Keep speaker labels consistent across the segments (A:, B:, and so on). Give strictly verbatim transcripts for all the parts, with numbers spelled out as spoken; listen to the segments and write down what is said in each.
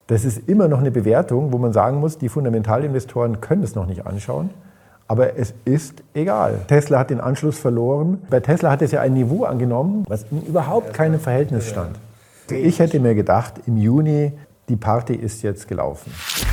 A: Das ist immer noch eine Bewertung, wo man sagen muss, die Fundamentalinvestoren können es noch nicht anschauen. Aber es ist egal. Tesla hat den Anschluss verloren. Bei Tesla hat es ja ein Niveau angenommen, was in überhaupt keinem Verhältnis stand. Ich hätte mir gedacht, im Juni, die Party ist jetzt gelaufen.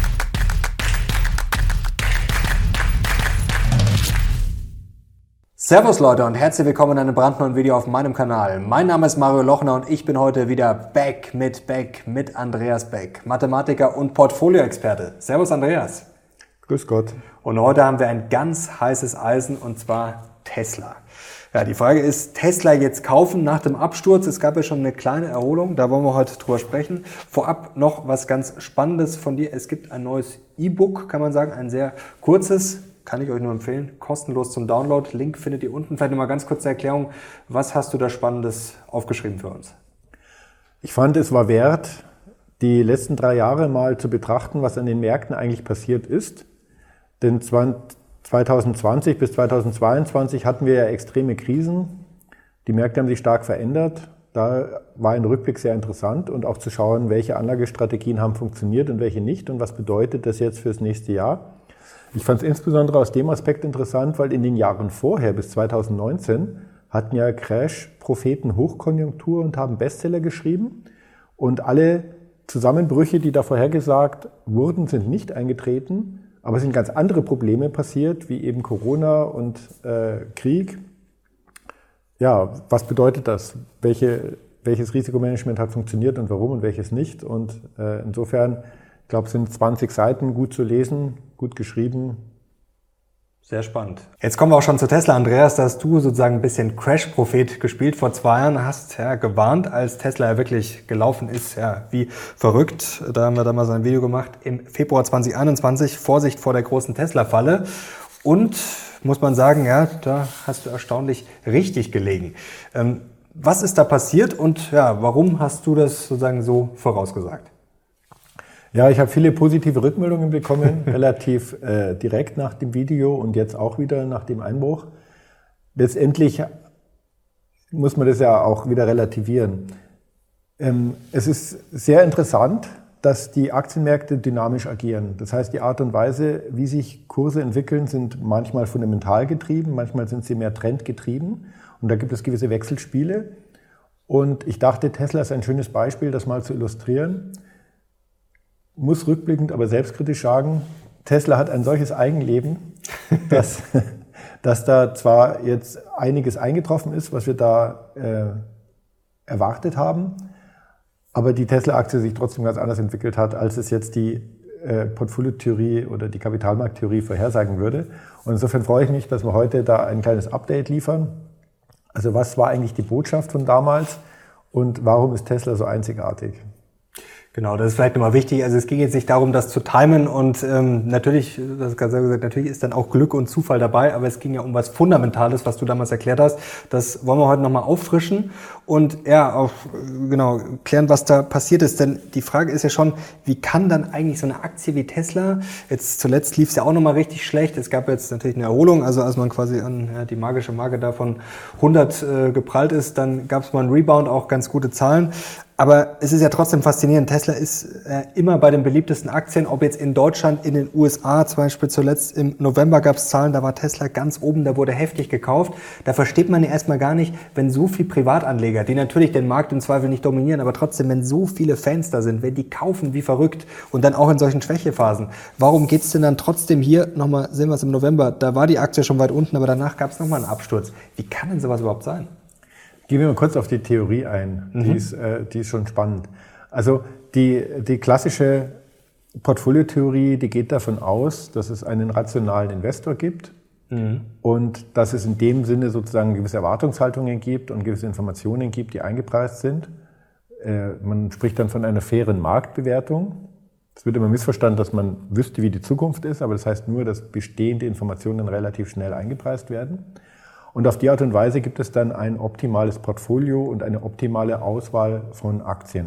B: Servus Leute und herzlich willkommen in einem brandneuen Video auf meinem Kanal. Mein Name ist Mario Lochner und ich bin heute wieder back mit Beck, mit Andreas Beck, Mathematiker und Portfolioexperte. Servus Andreas.
A: Grüß Gott.
B: Und heute haben wir ein ganz heißes Eisen und zwar Tesla. Ja, die Frage ist, Tesla jetzt kaufen nach dem Absturz? Es gab ja schon eine kleine Erholung, da wollen wir heute drüber sprechen. Vorab noch was ganz Spannendes von dir. Es gibt ein neues E-Book, kann man sagen, ein sehr kurzes, kann ich euch nur empfehlen, kostenlos zum Download. Link findet ihr unten. Vielleicht nochmal ganz kurz zur Erklärung, was hast du da Spannendes aufgeschrieben für uns?
A: Ich fand, es war wert, die letzten drei Jahre mal zu betrachten, was an den Märkten eigentlich passiert ist. Denn zwanzig zwanzig bis zweitausendzweiundzwanzig hatten wir ja extreme Krisen. Die Märkte haben sich stark verändert. Da war ein Rückblick sehr interessant und auch zu schauen, welche Anlagestrategien haben funktioniert und welche nicht und was bedeutet das jetzt fürs nächste Jahr. Ich fand es insbesondere aus dem Aspekt interessant, weil in den Jahren vorher bis zweitausendneunzehn hatten ja Crash-Propheten Hochkonjunktur und haben Bestseller geschrieben. Und alle Zusammenbrüche, die da vorhergesagt wurden, sind nicht eingetreten. Aber es sind ganz andere Probleme passiert, wie eben Corona und äh, Krieg. Ja, was bedeutet das? Welche, welches Risikomanagement hat funktioniert und warum und welches nicht? Und äh, insofern, ich glaube, es sind zwanzig Seiten gut zu lesen, gut geschrieben.
B: Sehr spannend. Jetzt kommen wir auch schon zu Tesla, Andreas. Da hast du sozusagen ein bisschen Crash-Prophet gespielt. Vor zwei Jahren hast ja gewarnt, als Tesla ja wirklich gelaufen ist, ja wie verrückt. Da haben wir damals ein Video gemacht im Februar zwanzig einundzwanzig. Vorsicht vor der großen Tesla-Falle. Und muss man sagen, ja, da hast du erstaunlich richtig gelegen. Ähm, was ist da passiert und ja, warum hast du das sozusagen so vorausgesagt?
A: Ja, ich habe viele positive Rückmeldungen bekommen, relativ äh, direkt nach dem Video und jetzt auch wieder nach dem Einbruch. Letztendlich muss man das ja auch wieder relativieren. Ähm, es ist sehr interessant, dass die Aktienmärkte dynamisch agieren. Das heißt, die Art und Weise, wie sich Kurse entwickeln, sind manchmal fundamental getrieben, manchmal sind sie mehr trendgetrieben und da gibt es gewisse Wechselspiele. Und ich dachte, Tesla ist ein schönes Beispiel, das mal zu illustrieren. Muss rückblickend, aber selbstkritisch sagen, Tesla hat ein solches Eigenleben, dass, dass da zwar jetzt einiges eingetroffen ist, was wir da äh, erwartet haben, aber die Tesla-Aktie sich trotzdem ganz anders entwickelt hat, als es jetzt die äh, Portfoliotheorie oder die Kapitalmarkttheorie vorhersagen würde. Und insofern freue ich mich, dass wir heute da ein kleines Update liefern. Also was war eigentlich die Botschaft von damals und warum ist Tesla so einzigartig?
B: Genau, das ist vielleicht nochmal wichtig. Also es ging jetzt nicht darum, das zu timen und ähm, natürlich, das hast du gesagt, natürlich ist dann auch Glück und Zufall dabei, aber es ging ja um was Fundamentales, was du damals erklärt hast. Das wollen wir heute nochmal auffrischen und ja, auch genau klären, was da passiert ist. Denn die Frage ist ja schon, wie kann dann eigentlich so eine Aktie wie Tesla, jetzt zuletzt lief es ja auch nochmal richtig schlecht, es gab jetzt natürlich eine Erholung, also als man quasi an ja, die magische Marke da von hundert äh, geprallt ist, dann gab es mal einen Rebound, auch ganz gute Zahlen. Aber es ist ja trotzdem faszinierend. Tesla ist äh, immer bei den beliebtesten Aktien, ob jetzt in Deutschland, in den U S A, zum Beispiel zuletzt im November gab es Zahlen, da war Tesla ganz oben, da wurde heftig gekauft. Da versteht man ja erstmal gar nicht, wenn so viel Privatanleger, die natürlich den Markt im Zweifel nicht dominieren, aber trotzdem, wenn so viele Fans da sind, wenn die kaufen wie verrückt und dann auch in solchen Schwächephasen, warum geht's denn dann trotzdem hier, nochmal sehen wir es im November, da war die Aktie schon weit unten, aber danach gab es nochmal einen Absturz. Wie kann denn sowas überhaupt sein?
A: Gehen wir mal kurz auf die Theorie ein, die, mhm. ist, äh, die ist schon spannend. Also die, die klassische Portfoliotheorie, die geht davon aus, dass es einen rationalen Investor gibt mhm. und dass es in dem Sinne sozusagen gewisse Erwartungshaltungen gibt und gewisse Informationen gibt, die eingepreist sind. Äh, man spricht dann von einer fairen Marktbewertung. Es wird immer missverstanden, dass man wüsste, wie die Zukunft ist, aber das heißt nur, dass bestehende Informationen relativ schnell eingepreist werden. Und auf die Art und Weise gibt es dann ein optimales Portfolio und eine optimale Auswahl von Aktien.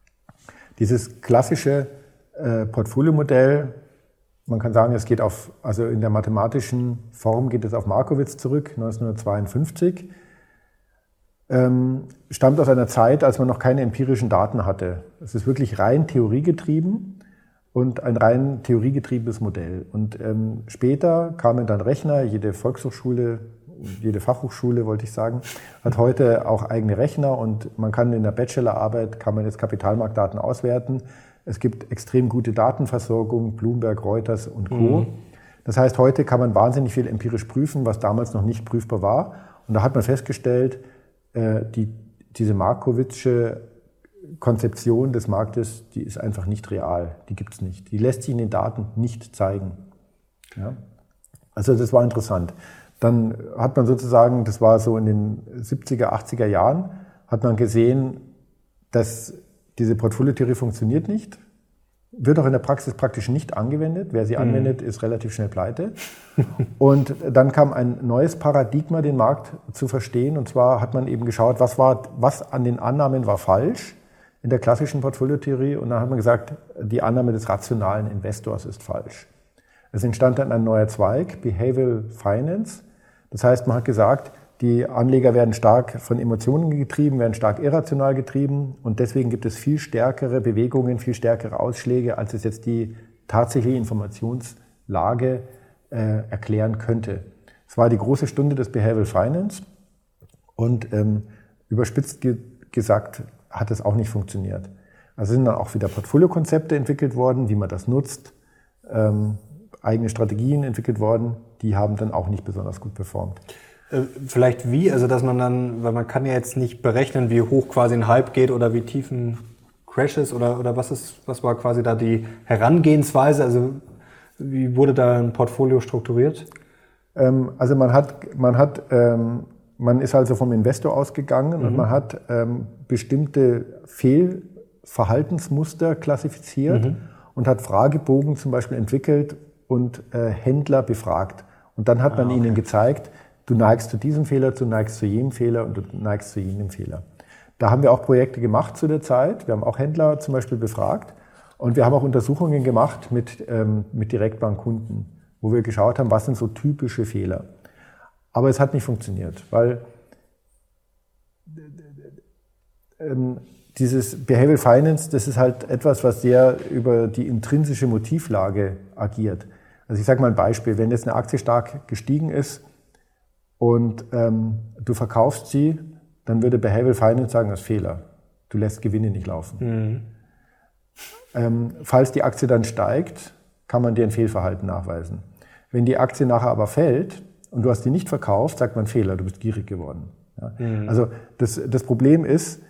A: Dieses klassische äh, Portfoliomodell, man kann sagen, es geht auf, also in der mathematischen Form geht es auf Markowitz zurück, neunzehnhundertzweiundfünfzig. ähm, stammt aus einer Zeit, als man noch keine empirischen Daten hatte. Es ist wirklich rein theoriegetrieben und ein rein theoriegetriebenes Modell. Und ähm, später kamen dann Rechner, jede Volkshochschule, jede Fachhochschule, wollte ich sagen, hat heute auch eigene Rechner und man kann in der Bachelorarbeit, kann man jetzt Kapitalmarktdaten auswerten. Es gibt extrem gute Datenversorgung, Bloomberg, Reuters und Co. Mhm. Das heißt, heute kann man wahnsinnig viel empirisch prüfen, was damals noch nicht prüfbar war. Und da hat man festgestellt, äh, die, diese Markowitsche Konzeption des Marktes, die ist einfach nicht real. Die gibt es nicht. Die lässt sich in den Daten nicht zeigen. Ja? Also das war interessant. Dann hat man sozusagen, das war so in den siebziger, achtziger Jahren, hat man gesehen, dass diese Portfoliotheorie funktioniert nicht, wird auch in der Praxis praktisch nicht angewendet. Wer sie mhm. anwendet, ist relativ schnell pleite. Und dann kam ein neues Paradigma, den Markt zu verstehen. Und zwar hat man eben geschaut, was war, was an den Annahmen war falsch in der klassischen Portfoliotheorie. Und dann hat man gesagt, die Annahme des rationalen Investors ist falsch. Es entstand dann ein neuer Zweig, Behavioral Finance. Das heißt, man hat gesagt, die Anleger werden stark von Emotionen getrieben, werden stark irrational getrieben und deswegen gibt es viel stärkere Bewegungen, viel stärkere Ausschläge, als es jetzt die tatsächliche Informationslage äh, erklären könnte. Es war die große Stunde des Behavioral Finance und ähm, überspitzt ge- gesagt hat es auch nicht funktioniert. Also sind dann auch wieder Portfoliokonzepte entwickelt worden, wie man das nutzt, ähm, eigene Strategien entwickelt worden, die haben dann auch nicht besonders gut performt.
B: Vielleicht wie, also dass man dann, weil man kann ja jetzt nicht berechnen, wie hoch quasi ein Hype geht oder wie tief ein Crash ist oder, oder was ist, was war quasi da die Herangehensweise, also wie wurde da ein Portfolio strukturiert?
A: Ähm, also man hat, man hat, ähm, man ist also vom Investor ausgegangen mhm. und man hat ähm, bestimmte Fehlverhaltensmuster klassifiziert mhm. und hat Fragebogen zum Beispiel entwickelt und äh, Händler befragt. Und dann hat man ah, okay. ihnen gezeigt, du neigst zu diesem Fehler, du neigst zu jenem Fehler und du neigst zu jenem Fehler. Da haben wir auch Projekte gemacht zu der Zeit. Wir haben auch Händler zum Beispiel befragt und wir haben auch Untersuchungen gemacht mit, ähm, mit Direktbankkunden, wo wir geschaut haben, was sind so typische Fehler. Aber es hat nicht funktioniert, weil ähm, dieses Behavioral Finance, das ist halt etwas, was sehr über die intrinsische Motivlage agiert. Also ich sage mal ein Beispiel, wenn jetzt eine Aktie stark gestiegen ist und ähm, du verkaufst sie, dann würde Behavioral Finance sagen, das ist Fehler. Du lässt Gewinne nicht laufen. Mhm. Ähm, falls die Aktie dann steigt, kann man dir ein Fehlverhalten nachweisen. Wenn die Aktie nachher aber fällt und du hast die nicht verkauft, sagt man Fehler, du bist gierig geworden. Ja? Mhm. Also das, das Problem ist,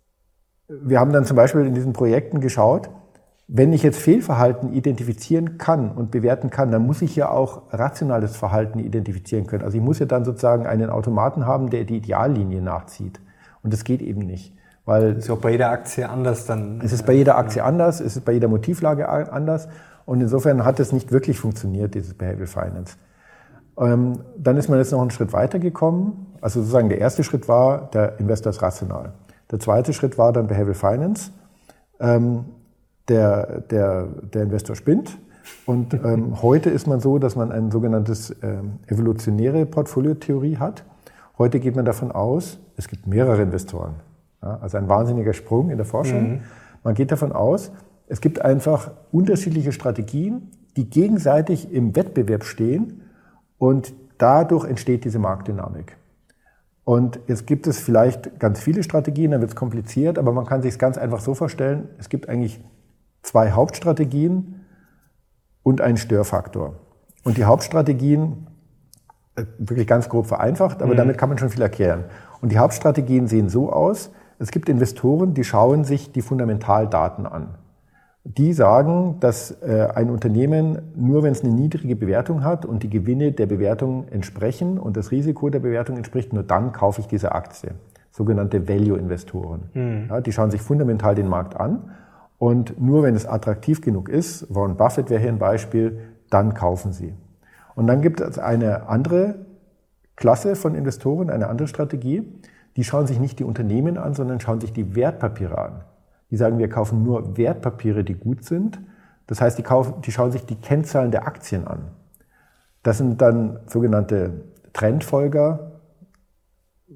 A: wir haben dann zum Beispiel in diesen Projekten geschaut, wenn ich jetzt Fehlverhalten identifizieren kann und bewerten kann, dann muss ich ja auch rationales Verhalten identifizieren können. Also ich muss ja dann sozusagen einen Automaten haben, der die Ideallinie nachzieht. Und das geht eben nicht. Weil
B: ist auch bei jeder Aktie anders dann.
A: Es ist bei jeder Aktie ja. anders, es ist bei jeder Motivlage anders. Und insofern hat es nicht wirklich funktioniert, dieses Behavioral Finance. Ähm, dann ist man jetzt noch einen Schritt weiter gekommen. Also sozusagen der erste Schritt war, der Investor ist rational. Der zweite Schritt war dann Behavioral Finance. Ähm, Der, der, der Investor spinnt. Und ähm, heute ist man so, dass man ein sogenanntes ähm, evolutionäre Portfoliotheorie hat. Heute geht man davon aus, es gibt mehrere Investoren. Ja, also ein wahnsinniger Sprung in der Forschung. Mhm. Man geht davon aus, es gibt einfach unterschiedliche Strategien, die gegenseitig im Wettbewerb stehen und dadurch entsteht diese Marktdynamik. Und jetzt gibt es vielleicht ganz viele Strategien, dann wird es kompliziert, aber man kann sich es ganz einfach so vorstellen, es gibt eigentlich zwei Hauptstrategien und einen Störfaktor. Und die Hauptstrategien, wirklich ganz grob vereinfacht, aber mhm. damit kann man schon viel erklären. Und die Hauptstrategien sehen so aus, es gibt Investoren, die schauen sich die Fundamentaldaten an. Die sagen, dass äh, ein Unternehmen nur, wenn es eine niedrige Bewertung hat und die Gewinne der Bewertung entsprechen und das Risiko der Bewertung entspricht, nur dann kaufe ich diese Aktie. Sogenannte Value-Investoren. Mhm. Ja, die schauen sich fundamental den Markt an. Und nur wenn es attraktiv genug ist, Warren Buffett wäre hier ein Beispiel, dann kaufen sie. Und dann gibt es eine andere Klasse von Investoren, eine andere Strategie, die schauen sich nicht die Unternehmen an, sondern schauen sich die Wertpapiere an. Die sagen, wir kaufen nur Wertpapiere, die gut sind. Das heißt, die, kaufen, die schauen sich die Kennzahlen der Aktien an. Das sind dann sogenannte Trendfolger,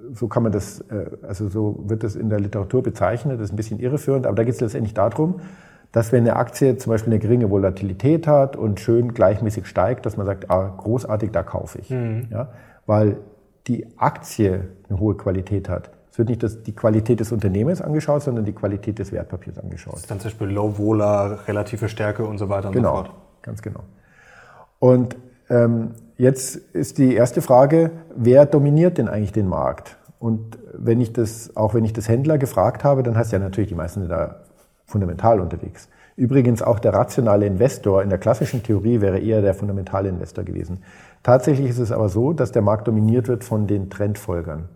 A: so kann man das, also so wird das in der Literatur bezeichnet, das ist ein bisschen irreführend, aber da geht es letztendlich darum, dass wenn eine Aktie zum Beispiel eine geringe Volatilität hat und schön gleichmäßig steigt, dass man sagt, ah, großartig, da kaufe ich. Mhm. Ja, weil die Aktie eine hohe Qualität hat. Es wird nicht das, die Qualität des Unternehmens angeschaut, sondern die Qualität des Wertpapiers angeschaut. Das
B: ist dann zum Beispiel Low Vola, relative Stärke und so weiter und
A: genau,
B: so fort.
A: Ganz genau. Und ähm, jetzt ist die erste Frage, wer dominiert denn eigentlich den Markt? Und wenn ich das, auch wenn ich das Händler gefragt habe, dann heißt ja natürlich, die meisten sind da fundamental unterwegs. Übrigens auch der rationale Investor in der klassischen Theorie wäre eher der fundamentale Investor gewesen. Tatsächlich ist es aber so, dass der Markt dominiert wird von den Trendfolgern.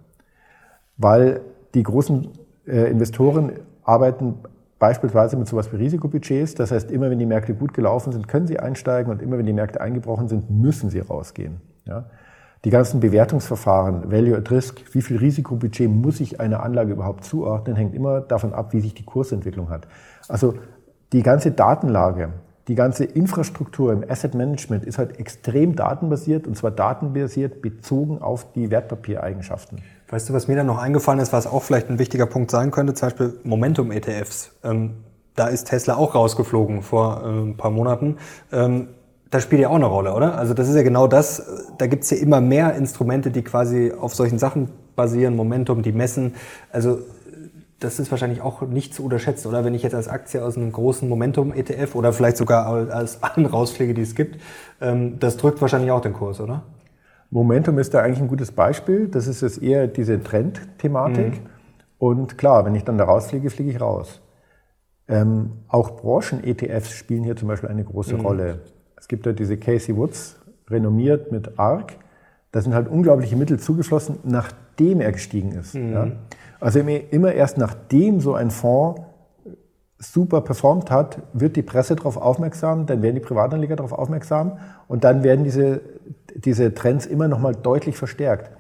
A: Weil die großen äh, Investoren arbeiten beispielsweise mit sowas wie Risikobudgets. Das heißt, immer wenn die Märkte gut gelaufen sind, können sie einsteigen und immer wenn die Märkte eingebrochen sind, müssen sie rausgehen. Ja? Die ganzen Bewertungsverfahren, Value at Risk, wie viel Risikobudget muss ich einer Anlage überhaupt zuordnen, hängt immer davon ab, wie sich die Kursentwicklung hat. Also die ganze Datenlage, die ganze Infrastruktur im Asset Management ist halt extrem datenbasiert und zwar datenbasiert bezogen auf die Wertpapiereigenschaften.
B: Weißt du, was mir da noch eingefallen ist, was auch vielleicht ein wichtiger Punkt sein könnte, zum Beispiel Momentum-E T Fs. Ähm, da ist Tesla auch rausgeflogen vor äh, ein paar Monaten. Ähm, das spielt ja auch eine Rolle, oder? Also das ist ja genau das, da gibt's ja immer mehr Instrumente, die quasi auf solchen Sachen basieren, Momentum, die messen. Also das ist wahrscheinlich auch nicht zu unterschätzen, oder? Wenn ich jetzt als Aktie aus einem großen Momentum-E T F oder vielleicht sogar als allen rausfliege, die es gibt, ähm, das drückt wahrscheinlich auch den Kurs, oder?
A: Momentum ist da eigentlich ein gutes Beispiel. Das ist jetzt eher diese Trendthematik. Mhm. Und klar, wenn ich dann da rausfliege, fliege ich raus. Ähm, auch Branchen-E T Fs spielen hier zum Beispiel eine große mhm. Rolle. Es gibt ja diese Casey Woods, renommiert mit ARK. Da sind halt unglaubliche Mittel zugeflossen, nachdem er gestiegen ist. Mhm. Ja? Also immer erst nachdem so ein Fonds super performt hat, wird die Presse darauf aufmerksam, dann werden die Privatanleger darauf aufmerksam und dann werden diese, diese Trends immer noch mal deutlich verstärkt.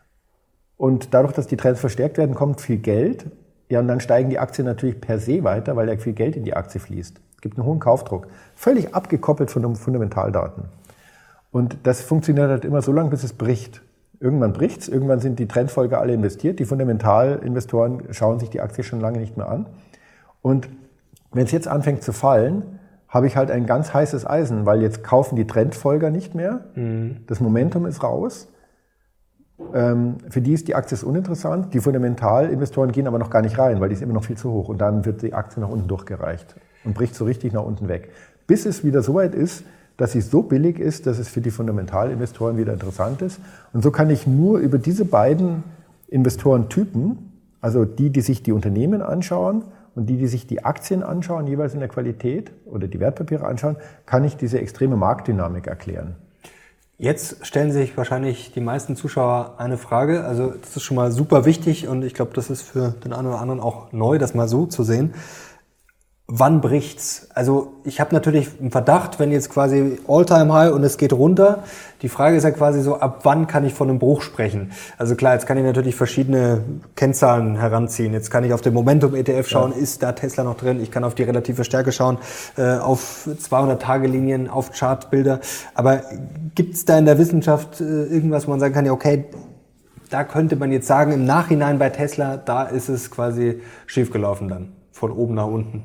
A: Und dadurch, dass die Trends verstärkt werden, kommt viel Geld. Ja, und dann steigen die Aktien natürlich per se weiter, weil ja viel Geld in die Aktie fließt. Es gibt einen hohen Kaufdruck. Völlig abgekoppelt von den Fundamentaldaten. Und das funktioniert halt immer so lange, bis es bricht. Irgendwann bricht's, irgendwann sind die Trendfolger alle investiert. Die Fundamentalinvestoren schauen sich die Aktie schon lange nicht mehr an. Und wenn es jetzt anfängt zu fallen, habe ich halt ein ganz heißes Eisen, weil jetzt kaufen die Trendfolger nicht mehr. Mhm. Das Momentum ist raus. Ähm, für die ist die Aktie uninteressant. Die Fundamentalinvestoren gehen aber noch gar nicht rein, weil die ist immer noch viel zu hoch. Und dann wird die Aktie nach unten durchgereicht und bricht so richtig nach unten weg. Bis es wieder so weit ist, dass sie so billig ist, dass es für die Fundamentalinvestoren wieder interessant ist. Und so kann ich nur über diese beiden Investorentypen, also die, die sich die Unternehmen anschauen und die, die sich die Aktien anschauen, jeweils in der Qualität oder die Wertpapiere anschauen, kann ich diese extreme Marktdynamik erklären.
B: Jetzt stellen sich wahrscheinlich die meisten Zuschauer eine Frage. Also das ist schon mal super wichtig und ich glaube, das ist für den einen oder anderen auch neu, das mal so zu sehen. Wann bricht's? Also ich habe natürlich einen Verdacht, wenn jetzt quasi All-Time-High und es geht runter. Die Frage ist ja quasi so, ab wann kann ich von einem Bruch sprechen? Also klar, jetzt kann ich natürlich verschiedene Kennzahlen heranziehen. Jetzt kann ich auf den Momentum-E T F schauen, ja. Ist da Tesla noch drin? Ich kann auf die relative Stärke schauen, äh, auf zweihundert-Tage-Linien, auf Chartbilder. Aber gibt's da in der Wissenschaft äh, irgendwas, wo man sagen kann, ja okay, da könnte man jetzt sagen, im Nachhinein bei Tesla, da ist es quasi schiefgelaufen dann, von oben nach unten?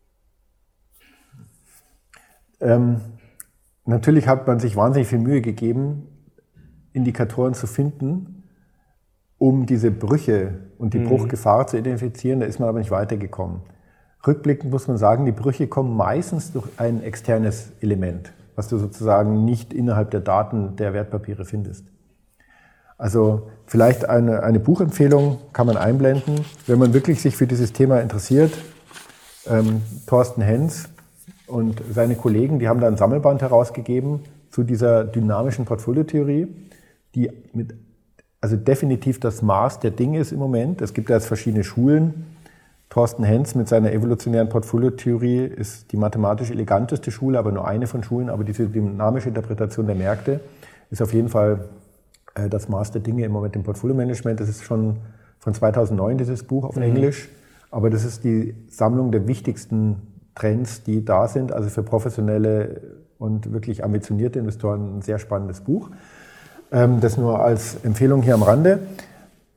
A: Ähm, natürlich hat man sich wahnsinnig viel Mühe gegeben, Indikatoren zu finden, um diese Brüche und die mhm. Bruchgefahr zu identifizieren. Da ist man aber nicht weitergekommen. Rückblickend muss man sagen, die Brüche kommen meistens durch ein externes Element, was du sozusagen nicht innerhalb der Daten der Wertpapiere findest. Also vielleicht eine, eine Buchempfehlung kann man einblenden, wenn man wirklich sich für dieses Thema interessiert. Ähm, Thorsten Hens und seine Kollegen, die haben da ein Sammelband herausgegeben zu dieser dynamischen Portfoliotheorie, die mit, also definitiv das Maß der Dinge ist im Moment. Es gibt ja jetzt verschiedene Schulen. Thorsten Hens mit seiner evolutionären Portfoliotheorie ist die mathematisch eleganteste Schule, aber nur eine von Schulen. Aber diese dynamische Interpretation der Märkte ist auf jeden Fall äh, das Maß der Dinge im Moment im Portfolio-Management. Das ist schon von zweitausendneun, dieses Buch auf mhm. Englisch. Aber das ist die Sammlung der wichtigsten Trends, die da sind, also für professionelle und wirklich ambitionierte Investoren ein sehr spannendes Buch. Das nur als Empfehlung hier am Rande.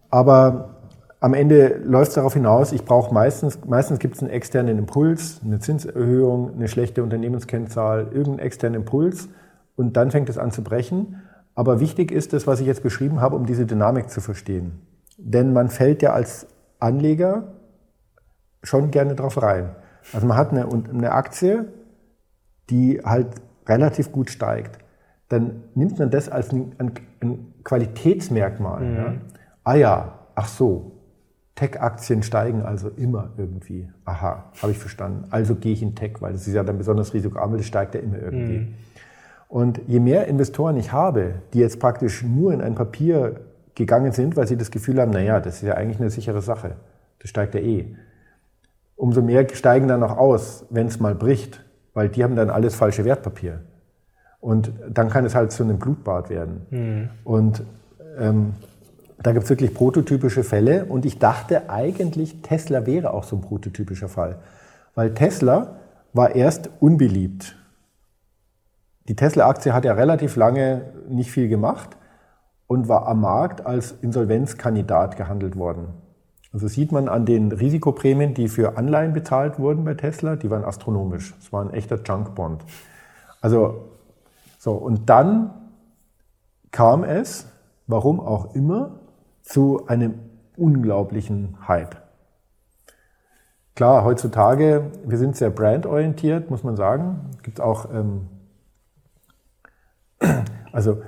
A: Aber am Ende läuft es darauf hinaus, ich brauche meistens, meistens gibt es einen externen Impuls, eine Zinserhöhung, eine schlechte Unternehmenskennzahl, irgendeinen externen Impuls und dann fängt es an zu brechen. Aber wichtig ist das, was ich jetzt beschrieben habe, um diese Dynamik zu verstehen. Denn man fällt ja als Anleger schon gerne drauf rein. Also man hat eine, eine Aktie, die halt relativ gut steigt. Dann nimmt man das als ein, ein, ein Qualitätsmerkmal. Mhm. Ja. Ah ja, ach so, Tech-Aktien steigen also immer irgendwie. Aha, habe ich verstanden. Also gehe ich in Tech, weil das ist ja dann besonders risikoarm, das steigt ja immer irgendwie. Mhm. Und je mehr Investoren ich habe, die jetzt praktisch nur in ein Papier gegangen sind, weil sie das Gefühl haben, naja, das ist ja eigentlich eine sichere Sache, das steigt ja eh. Umso mehr steigen dann auch aus, wenn es mal bricht, weil die haben dann alles falsche Wertpapier. Und dann kann es halt zu einem Blutbad werden. Mhm. Und ähm, da gibt es wirklich prototypische Fälle. Und ich dachte eigentlich, Tesla wäre auch so ein prototypischer Fall. Weil Tesla war erst unbeliebt. Die Tesla-Aktie hat ja relativ lange nicht viel gemacht und war am Markt als Insolvenzkandidat gehandelt worden. Also sieht man an den Risikoprämien, die für Anleihen bezahlt wurden bei Tesla, die waren astronomisch. Es war ein echter Junkbond. Also, so, und dann kam es, warum auch immer, zu einem unglaublichen Hype. Klar, heutzutage, wir sind sehr brandorientiert, muss man sagen. Es gibt auch, ähm, also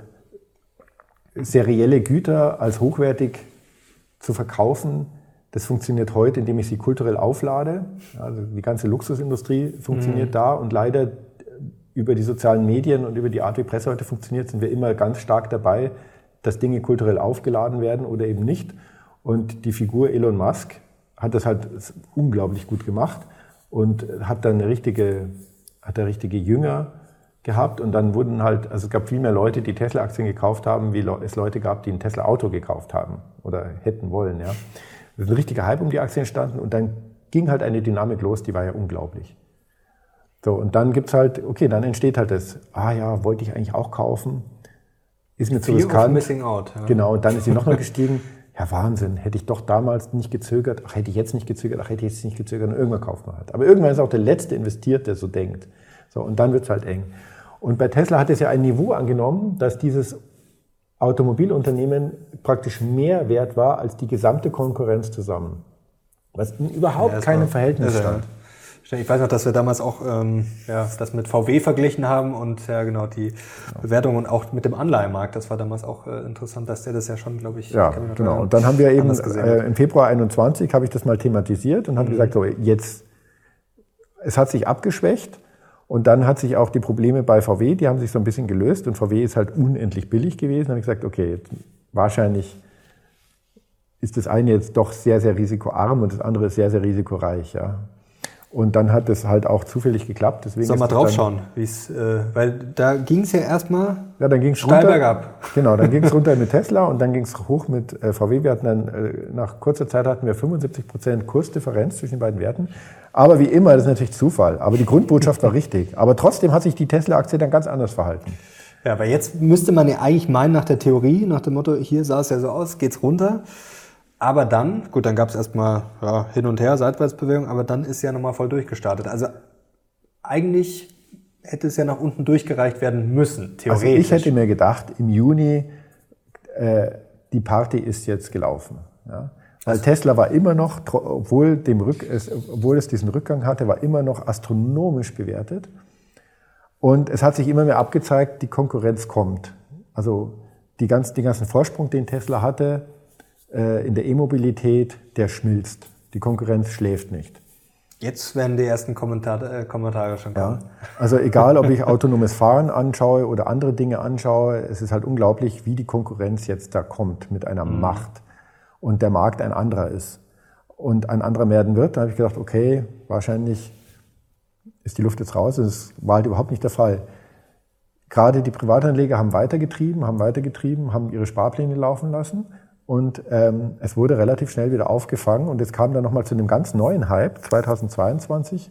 A: serielle Güter als hochwertig zu verkaufen, das funktioniert heute, indem ich sie kulturell auflade. Also die ganze Luxusindustrie funktioniert mhm. da und leider über die sozialen Medien und über die Art, wie Presse heute funktioniert, sind wir immer ganz stark dabei, dass Dinge kulturell aufgeladen werden oder eben nicht. Und die Figur Elon Musk hat das halt unglaublich gut gemacht und hat dann eine richtige, hat da richtige Jünger gehabt und dann wurden halt, also es gab viel mehr Leute, die Tesla-Aktien gekauft haben, wie es Leute gab, die ein Tesla-Auto gekauft haben oder hätten wollen, ja. Es ist ein richtiger Hype um die Aktien entstanden und dann ging halt eine Dynamik los, die war ja unglaublich. So, und dann gibt's halt, okay, dann entsteht halt das, ah ja, wollte ich eigentlich auch kaufen, ist mir zu riskant.
B: Missing out. Ja.
A: Genau, und dann ist sie nochmal gestiegen, ja Wahnsinn, hätte ich doch damals nicht gezögert, ach hätte ich jetzt nicht gezögert, ach hätte ich jetzt nicht gezögert und irgendwann kauft man halt. Aber irgendwann ist auch der Letzte investiert, der so denkt. So, und dann wird's halt eng. Und bei Tesla hat es ja ein Niveau angenommen, dass dieses Automobilunternehmen praktisch mehr wert war als die gesamte Konkurrenz zusammen. Was in überhaupt ja, keinem Verhältnis stand.
B: Ich weiß noch, dass wir damals auch ähm, ja, das mit V W verglichen haben und ja genau die ja. Bewertung und auch mit dem Anleihenmarkt. Das war damals auch äh, interessant, dass der das ja schon, glaube ich,
A: ja genau. Und dann haben wir eben äh, im Februar einundzwanzig habe ich das mal thematisiert und habe mhm. gesagt, so jetzt es hat sich abgeschwächt. Und dann hat sich auch die Probleme bei V W, die haben sich so ein bisschen gelöst und V W ist halt unendlich billig gewesen. Dann habe ich gesagt, okay, jetzt wahrscheinlich ist das eine jetzt doch sehr, sehr risikoarm und das andere ist sehr, sehr risikoreich. Ja. Und dann hat es halt auch zufällig geklappt. Deswegen
B: Sollen wir mal drauf schauen, wie es, äh, weil da ging es ja erstmal
A: ja, dann ging's
B: steil
A: runter,
B: bergab.
A: Genau, dann ging es runter mit Tesla und dann ging es hoch mit äh, V W. Wir hatten dann, äh, nach kurzer Zeit hatten wir fünfundsiebzig Prozent Kursdifferenz zwischen den beiden Werten. Aber wie immer, das ist natürlich Zufall. Aber die Grundbotschaft war richtig. Aber trotzdem hat sich die Tesla-Aktie dann ganz anders verhalten.
B: Ja, weil jetzt müsste man ja eigentlich meinen nach der Theorie, nach dem Motto, hier sah es ja so aus, geht's runter. Aber dann, gut, dann gab es erstmal ja, hin und her, Seitwärtsbewegung, aber dann ist ja nochmal voll durchgestartet. Also eigentlich hätte es ja nach unten durchgereicht werden müssen, theoretisch.
A: Also ich hätte mir gedacht, im Juni, äh, die Party ist jetzt gelaufen. Ja? Weil also Tesla war immer noch, obwohl, dem Rück, es, obwohl es diesen Rückgang hatte, war immer noch astronomisch bewertet. Und es hat sich immer mehr abgezeigt, die Konkurrenz kommt. Also die ganzen, den ganzen Vorsprung, den Tesla hatte, in der E-Mobilität, der schmilzt. Die Konkurrenz schläft nicht.
B: Jetzt werden die ersten Kommentare, äh, Kommentare schon kommen.
A: Ja, also egal, ob ich autonomes Fahren anschaue oder andere Dinge anschaue, es ist halt unglaublich, wie die Konkurrenz jetzt da kommt mit einer mhm. Macht und der Markt ein anderer ist und ein anderer werden wird. Da habe ich gedacht, okay, wahrscheinlich ist die Luft jetzt raus. Das war halt überhaupt nicht der Fall. Gerade die Privatanleger haben weitergetrieben, haben weitergetrieben, haben ihre Sparpläne laufen lassen. Und ähm, es wurde relativ schnell wieder aufgefangen und es kam dann nochmal zu einem ganz neuen Hype, zweitausendzweiundzwanzig.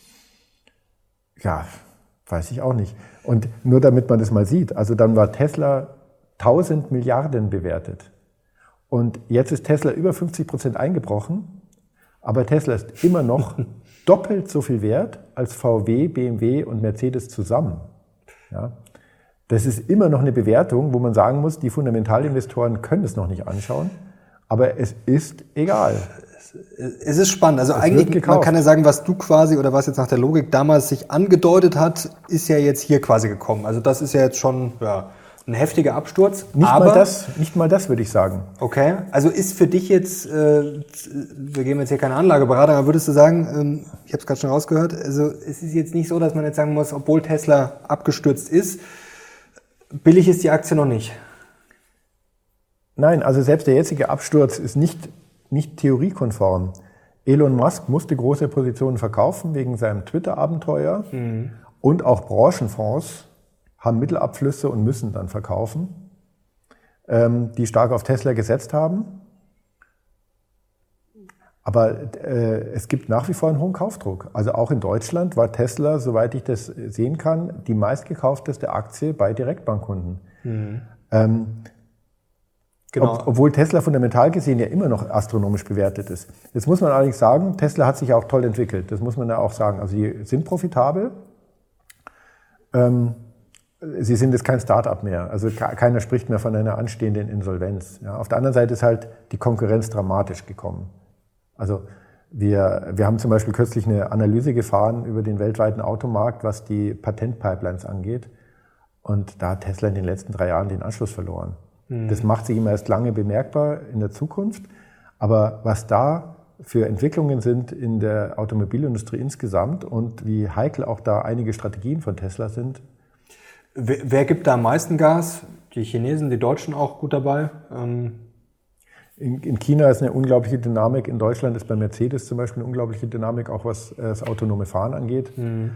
A: Ja, weiß ich auch nicht. Und nur damit man das mal sieht, also dann war Tesla tausend Milliarden bewertet. Und jetzt ist Tesla über fünfzig Prozent eingebrochen, aber Tesla ist immer noch doppelt so viel wert als V W, B M W und Mercedes zusammen. Ja. Das ist immer noch eine Bewertung, wo man sagen muss, die Fundamentalinvestoren können es noch nicht anschauen, aber es ist egal.
B: Es ist spannend. Also es eigentlich, man kann ja sagen, was du quasi oder was jetzt nach der Logik damals sich angedeutet hat, ist ja jetzt hier quasi gekommen. Also das ist ja jetzt schon ja, ein heftiger Absturz.
A: Nicht
B: aber
A: mal das, nicht mal das würde ich sagen.
B: Okay. Also ist für dich jetzt, äh, wir geben jetzt hier keine Anlageberatung, aber würdest du sagen, ähm, ich habe es gerade schon rausgehört, also es ist jetzt nicht so, dass man jetzt sagen muss, obwohl Tesla abgestürzt ist, billig ist die Aktie noch nicht.
A: Nein, also selbst der jetzige Absturz ist nicht nicht theoriekonform. Elon Musk musste große Positionen verkaufen wegen seinem Twitter-Abenteuer mhm. und auch Branchenfonds haben Mittelabflüsse und müssen dann verkaufen, ähm, die stark auf Tesla gesetzt haben. Aber äh, es gibt nach wie vor einen hohen Kaufdruck. Also auch in Deutschland war Tesla, soweit ich das sehen kann, die meistgekaufteste Aktie bei Direktbankkunden. Mhm. Ähm, Genau. Ob, obwohl Tesla fundamental gesehen ja immer noch astronomisch bewertet ist. Jetzt muss man allerdings sagen, Tesla hat sich ja auch toll entwickelt. Das muss man ja auch sagen. Also sie sind profitabel. Ähm, sie sind jetzt kein Start-up mehr. Also keiner spricht mehr von einer anstehenden Insolvenz. Ja, auf der anderen Seite ist halt die Konkurrenz dramatisch gekommen. Also wir, wir haben zum Beispiel kürzlich eine Analyse gefahren über den weltweiten Automarkt, was die Patentpipelines angeht. Und da hat Tesla in den letzten drei Jahren den Anschluss verloren. Das macht sich immer erst lange bemerkbar in der Zukunft. Aber was da für Entwicklungen sind in der Automobilindustrie insgesamt und wie heikel auch da einige Strategien von Tesla sind.
B: Wer, wer gibt da am meisten Gas? Die Chinesen, die Deutschen auch gut dabei? Ähm
A: in, in China ist eine unglaubliche Dynamik. In Deutschland ist bei Mercedes zum Beispiel eine unglaubliche Dynamik, auch was das autonome Fahren angeht. Mhm.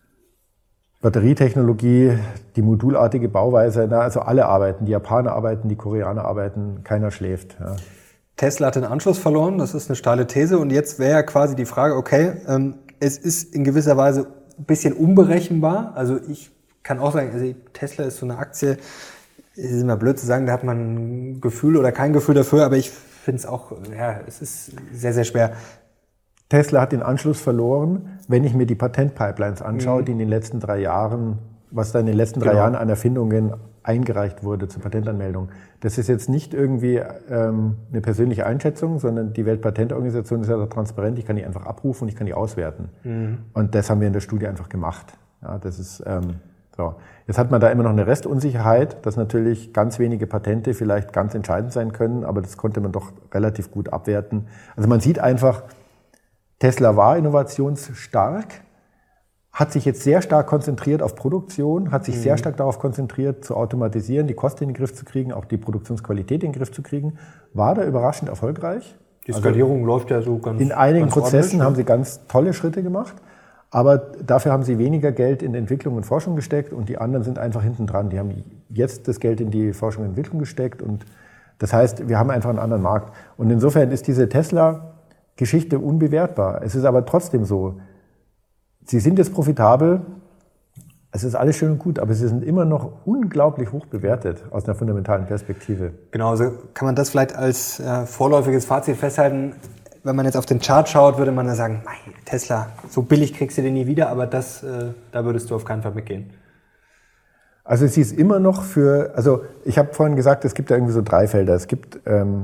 A: Batterietechnologie, die modulartige Bauweise, na, also alle arbeiten, die Japaner arbeiten, die Koreaner arbeiten, keiner schläft. Ja.
B: Tesla hat den Anschluss verloren, das ist eine steile These und jetzt wäre ja quasi die Frage, okay, ähm, es ist in gewisser Weise ein bisschen unberechenbar, also ich kann auch sagen, also Tesla ist so eine Aktie, es ist immer blöd zu sagen, da hat man ein Gefühl oder kein Gefühl dafür, aber ich finde es auch, ja, es ist sehr, sehr schwer.
A: Tesla hat den Anschluss verloren, wenn ich mir die Patentpipelines anschaue, mhm. die in den letzten drei Jahren, was da in den letzten drei genau. Jahren an Erfindungen eingereicht wurde zur Patentanmeldung. Das ist jetzt nicht irgendwie ähm, eine persönliche Einschätzung, sondern die Weltpatentorganisation ist ja transparent, ich kann die einfach abrufen und ich kann die auswerten. Mhm. Und das haben wir in der Studie einfach gemacht. Ja, das ist ähm, so. Jetzt hat man da immer noch eine Restunsicherheit, dass natürlich ganz wenige Patente vielleicht ganz entscheidend sein können, aber das konnte man doch relativ gut abwerten. Also man sieht einfach, Tesla war innovationsstark, hat sich jetzt sehr stark konzentriert auf Produktion, hat sich mhm. sehr stark darauf konzentriert, zu automatisieren, die Kosten in den Griff zu kriegen, auch die Produktionsqualität in den Griff zu kriegen. War da überraschend erfolgreich.
B: Die Skalierung also läuft ja so ganz
A: In einigen
B: ganz
A: Prozessen haben sie ganz tolle Schritte gemacht, aber dafür haben sie weniger Geld in Entwicklung und Forschung gesteckt und die anderen sind einfach hinten dran. Die haben jetzt das Geld in die Forschung und Entwicklung gesteckt und das heißt, wir haben einfach einen anderen Markt. Und insofern ist diese Tesla Geschichte unbewertbar. Es ist aber trotzdem so, sie sind jetzt profitabel, es ist alles schön und gut, aber sie sind immer noch unglaublich hoch bewertet aus einer fundamentalen Perspektive.
B: Genau, also kann man das vielleicht als äh, vorläufiges Fazit festhalten. Wenn man jetzt auf den Chart schaut, würde man dann sagen, Tesla, so billig kriegst du den nie wieder, aber das, äh, da würdest du auf keinen Fall mitgehen.
A: Also sie ist immer noch für, also ich habe vorhin gesagt, es gibt da irgendwie so drei Felder. Es gibt ähm,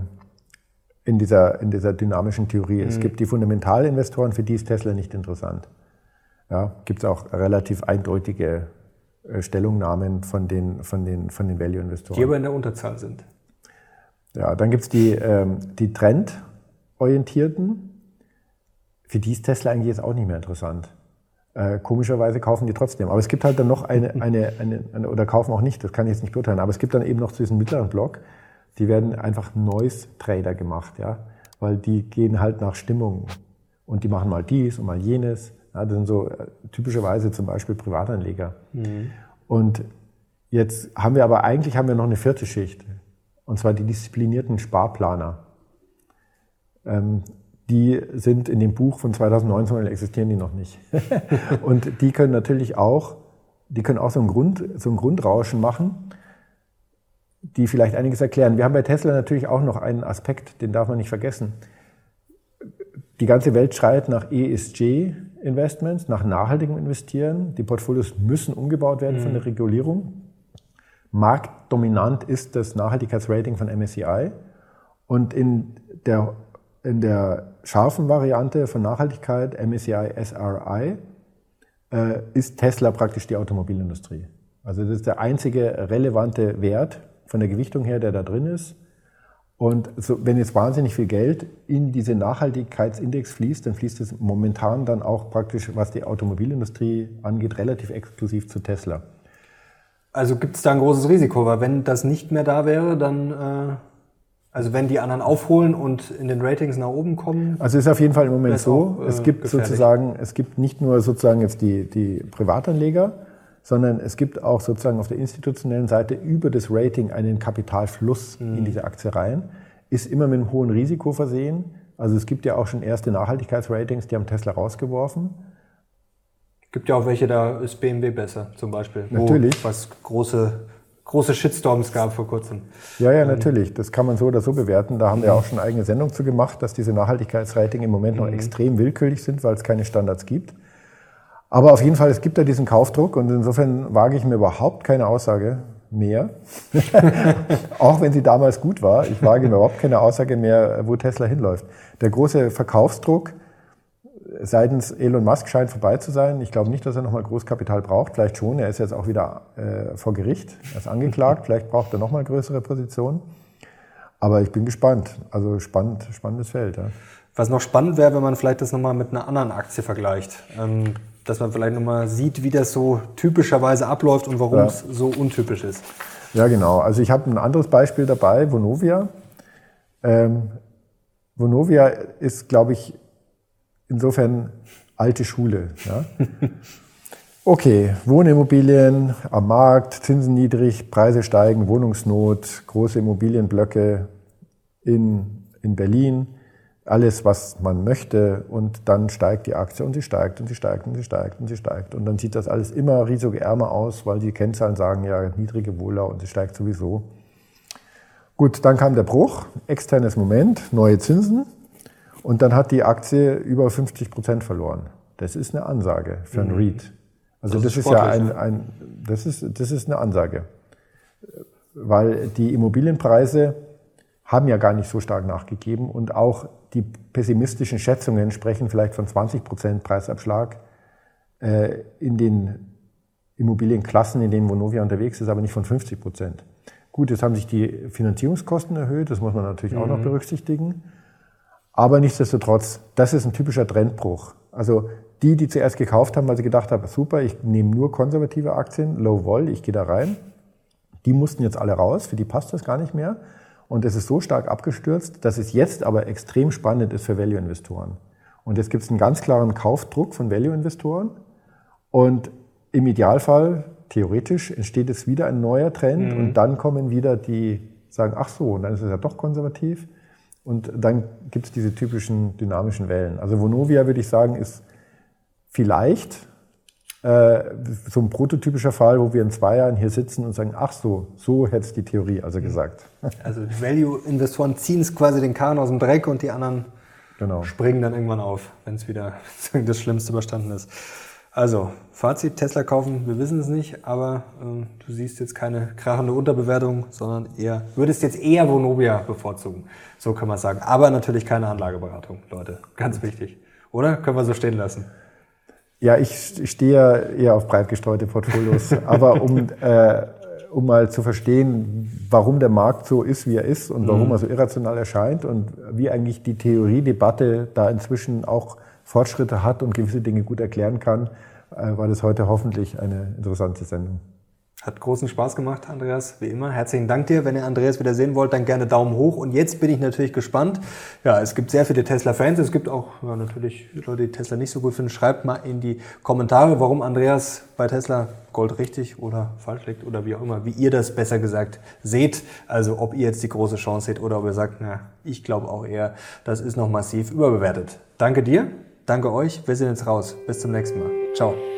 A: in dieser, in dieser dynamischen Theorie. Mhm. Es gibt die Fundamentalinvestoren, für die ist Tesla nicht interessant. Ja, gibt es auch relativ eindeutige äh, Stellungnahmen von den, von den, von den Value-Investoren.
B: Die aber in der Unterzahl sind.
A: Ja, dann gibt es die, ähm, die Trendorientierten, für die ist Tesla eigentlich jetzt auch nicht mehr interessant. Äh, komischerweise kaufen die trotzdem. Aber es gibt halt dann noch eine, eine, eine, eine, oder kaufen auch nicht, das kann ich jetzt nicht beurteilen, aber es gibt dann eben noch diesen mittleren Block, die werden einfach Noise-Trader gemacht, ja, weil die gehen halt nach Stimmung und die machen mal dies und mal jenes. Ja, das sind so äh, typischerweise zum Beispiel Privatanleger. Mhm. Und jetzt haben wir aber eigentlich haben wir noch eine vierte Schicht, und zwar die disziplinierten Sparplaner. Ähm, die sind in dem Buch von zweitausendneunzehn, existieren die noch nicht. Und die können natürlich auch, die können auch so ein Grund, so ein Grundrauschen machen. die vielleicht einiges erklären. Wir haben bei Tesla natürlich auch noch einen Aspekt, den darf man nicht vergessen. Die ganze Welt schreit nach E S G-Investments, nach nachhaltigem Investieren. Die Portfolios müssen umgebaut werden mhm. von der Regulierung. Marktdominant ist das Nachhaltigkeitsrating von M S C I. Und in der, in der scharfen Variante von Nachhaltigkeit, M S C I S R I, äh, ist Tesla praktisch die Automobilindustrie. Also das ist der einzige relevante Wert von der Gewichtung her, der da drin ist. Und so, wenn jetzt wahnsinnig viel Geld in diese Nachhaltigkeitsindex fließt, dann fließt es momentan dann auch praktisch, was die Automobilindustrie angeht, relativ exklusiv zu Tesla.
B: Also gibt es da ein großes Risiko, weil wenn das nicht mehr da wäre, dann, äh, also wenn die anderen aufholen und in den Ratings nach oben kommen?
A: Also ist auf jeden Fall im Moment so.
B: Auch, äh,
A: es gibt gefährlich. sozusagen, es gibt nicht nur sozusagen jetzt die, die Privatanleger, sondern es gibt auch sozusagen auf der institutionellen Seite über das Rating einen Kapitalfluss mhm. in diese Aktie rein. Ist immer mit einem hohen Risiko versehen. Also es gibt ja auch schon erste Nachhaltigkeitsratings, die haben Tesla rausgeworfen.
B: Gibt ja auch welche, da ist B M W besser zum Beispiel.
A: Natürlich.
B: Wo was große, große Shitstorms gab vor kurzem.
A: Ja, ja, natürlich. Das kann man so oder so bewerten. Da haben wir auch schon eine eigene Sendung zu gemacht, dass diese Nachhaltigkeitsrating im Moment noch mhm. extrem willkürlich sind, weil es keine Standards gibt. Aber auf jeden Fall, es gibt da diesen Kaufdruck und insofern wage ich mir überhaupt keine Aussage mehr. Auch wenn sie damals gut war, ich wage mir überhaupt keine Aussage mehr, wo Tesla hinläuft. Der große Verkaufsdruck seitens Elon Musk scheint vorbei zu sein. Ich glaube nicht, dass er nochmal Großkapital braucht. Vielleicht schon, er ist jetzt auch wieder äh, vor Gericht, er ist angeklagt. Vielleicht braucht er nochmal größere Positionen. Aber ich bin gespannt. Also spannend, spannendes Feld. Ja.
B: Was noch spannend wäre, wenn man vielleicht das nochmal mit einer anderen Aktie vergleicht. Ähm, dass man vielleicht nochmal sieht, wie das so typischerweise abläuft und warum ja. es so untypisch ist.
A: Ja, genau. Also ich habe ein anderes Beispiel dabei, Vonovia. Ähm, Vonovia ist, glaube ich, insofern alte Schule. Ja? Okay, Wohnimmobilien am Markt, Zinsen niedrig, Preise steigen, Wohnungsnot, große Immobilienblöcke in, in Berlin. Alles, was man möchte, und dann steigt die Aktie und sie steigt und sie steigt und sie steigt und sie steigt. Und dann sieht das alles immer risikoärmer aus, weil die Kennzahlen sagen, ja, niedrige Wohler und sie steigt sowieso. Gut, dann kam der Bruch, externes Moment, neue Zinsen und dann hat die Aktie über fünfzig Prozent verloren. Das ist eine Ansage für einen mhm. REIT. Also das, das ist, ist ja ein, ein das ist, das ist eine Ansage, weil die Immobilienpreise haben ja gar nicht so stark nachgegeben und auch die pessimistischen Schätzungen sprechen vielleicht von zwanzig Prozent Preisabschlag äh, in den Immobilienklassen, in denen Vonovia unterwegs ist, aber nicht von fünfzig Prozent. Gut, jetzt haben sich die Finanzierungskosten erhöht, das muss man natürlich mhm. auch noch berücksichtigen. Aber nichtsdestotrotz, das ist ein typischer Trendbruch. Also die, die zuerst gekauft haben, weil sie gedacht haben, super, ich nehme nur konservative Aktien, Low Vol, ich gehe da rein, die mussten jetzt alle raus, für die passt das gar nicht mehr. Und es ist so stark abgestürzt, dass es jetzt aber extrem spannend ist für Value-Investoren. Und jetzt gibt es einen ganz klaren Kaufdruck von Value-Investoren. Und im Idealfall, theoretisch, entsteht es wieder ein neuer Trend. Mhm. Und dann kommen wieder die, sagen, ach so, und dann ist es ja doch konservativ. Und dann gibt es diese typischen dynamischen Wellen. Also Vonovia, würde ich sagen, ist vielleicht äh, so ein prototypischer Fall, wo wir in zwei Jahren hier sitzen und sagen, ach so, so hätte es die Theorie also gesagt.
B: Also die Value-Investoren ziehen es quasi den Kahn aus dem Dreck und die anderen
A: genau.
B: springen dann irgendwann auf, wenn es wieder das Schlimmste überstanden ist. Also, Fazit, Tesla kaufen, wir wissen es nicht, aber äh, du siehst jetzt keine krachende Unterbewertung, sondern eher, würdest jetzt eher Vonovia bevorzugen. So kann man sagen. Aber natürlich keine Anlageberatung, Leute. Ganz wichtig. Oder? Können wir so stehen lassen?
A: Ja, ich stehe ja eher auf breit gestreute Portfolios. Aber um, äh, um mal zu verstehen, warum der Markt so ist, wie er ist und warum mhm. er so irrational erscheint und wie eigentlich die Theoriedebatte da inzwischen auch Fortschritte hat und gewisse Dinge gut erklären kann, war das heute hoffentlich eine interessante Sendung.
B: Hat großen Spaß gemacht, Andreas, wie immer. Herzlichen Dank dir. Wenn ihr Andreas wieder sehen wollt, dann gerne Daumen hoch. Und jetzt bin ich natürlich gespannt. Ja, es gibt sehr viele Tesla-Fans. Es gibt auch ja, natürlich Leute, die Tesla nicht so gut finden. Schreibt mal in die Kommentare, warum Andreas bei Tesla Gold richtig oder falsch liegt oder wie auch immer, wie ihr das besser gesagt seht. Also ob ihr jetzt die große Chance seht oder ob ihr sagt, na, ich glaube auch eher, das ist noch massiv überbewertet. Danke dir. Danke euch. Wir sind jetzt raus. Bis zum nächsten Mal. Ciao.